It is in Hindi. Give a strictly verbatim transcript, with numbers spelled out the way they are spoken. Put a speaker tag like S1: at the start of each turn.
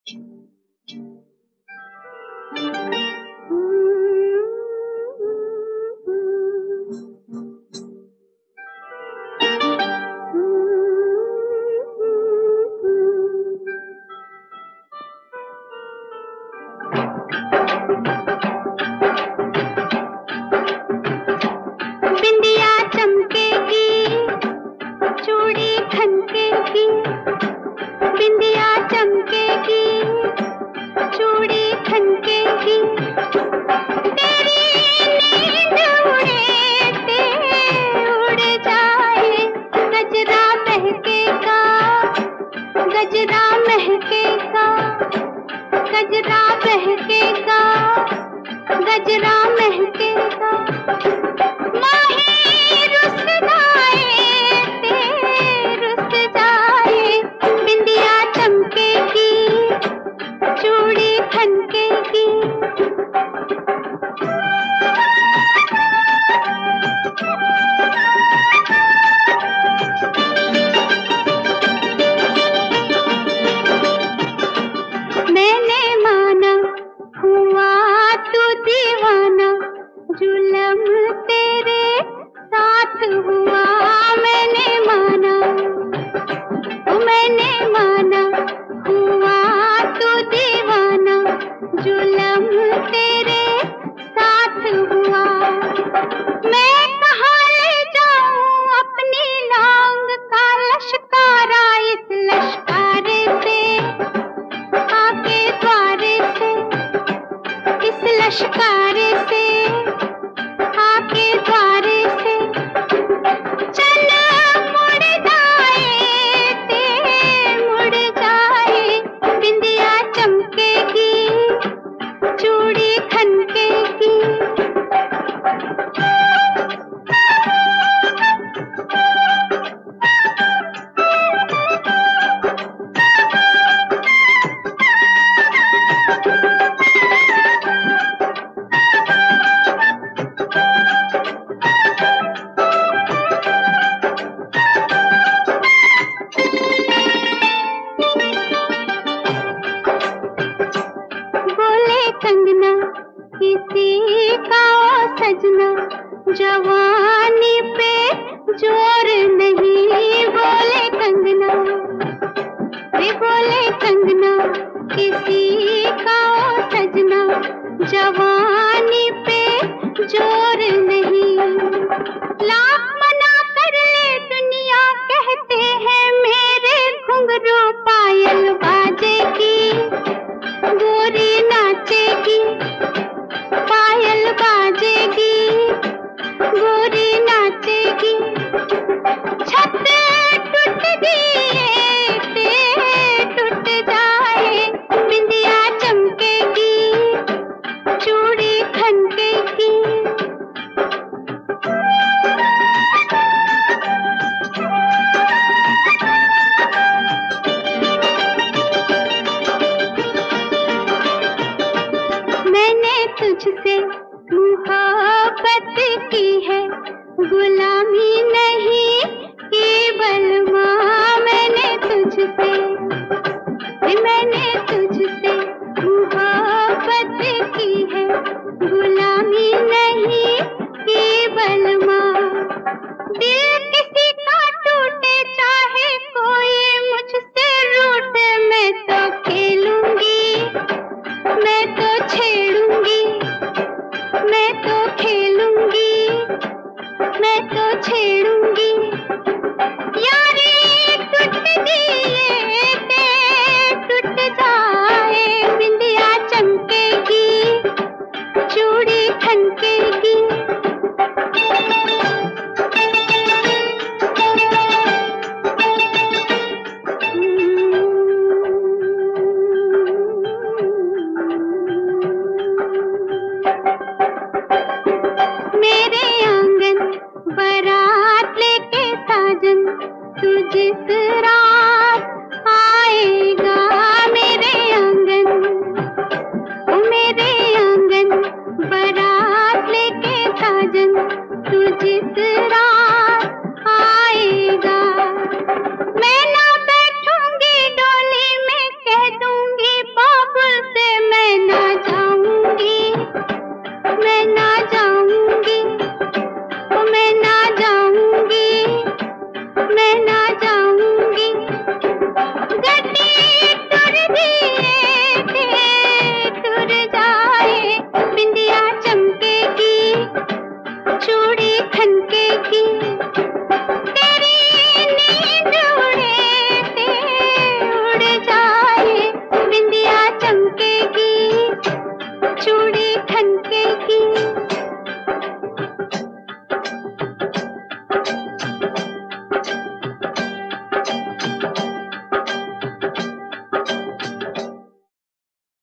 S1: बिंदिया चमकेगी, चूड़ी खनकेगी, बिंदिया चमकेगी, चूड़ी खनकेगी, तेरी नींद उड़े ते उड़ जाए, गजरा महकेगा, गजरा महकेगा, गजरा महकेगा, गजरा महकेगा, माही रुस जाए ते रुस जाए, बिंदिया चमकेगी, चूड़ी खनकेगी। मैंने माना हुआ तू दीवाना, जुलम तेरे साथ हुआ, मैंने माना, ओ मैंने माना हुआ तू दीवाना, जुलम तेरे साथ हुआ। मैं कहाँ ले जाऊं अपनी लांग का लश्कारा, इस लश्कारे से आके द्वारे से, इस लश्कारे से आके द्वारे से, चल मुड़ जाए ते मुड़ जाए, बिंदिया चमकेगी, चूड़ी खनकेगी। बोले कंगना किसी का ओ सजना, जवानी पे जोर नहीं, बोले कंगना, वे बोले कंगना किसी का ओ सजना, जवानी पे जोर नहीं, लाख मना कर ले दुनिया कहते हैं मेरे घुंघरू पायल बाजेगी, गोरी नाचेगी, पायल बाजेगी, गोरी नाचेगी, छत टूट दिए ते टूट जाए, बिंदिया चमकेगी, चूड़ी खनकेगी। मैंने तुझसे मोहब्बत की है, गुलामी नहीं की बलमा, मैंने तुझसे, मैंने तुझसे मोहब्बत की है, गुलामी नहीं की बलमा, दिल किसी का टूटे चाहे कोई मुझसे रूठे, मैं तो खेलूंगी, मैं तो छेड़ूंगी, मैं तो खेलूंगी, मैं तो छेड़ूंगी, यारी टूट दिए ते टूट जा जाऊं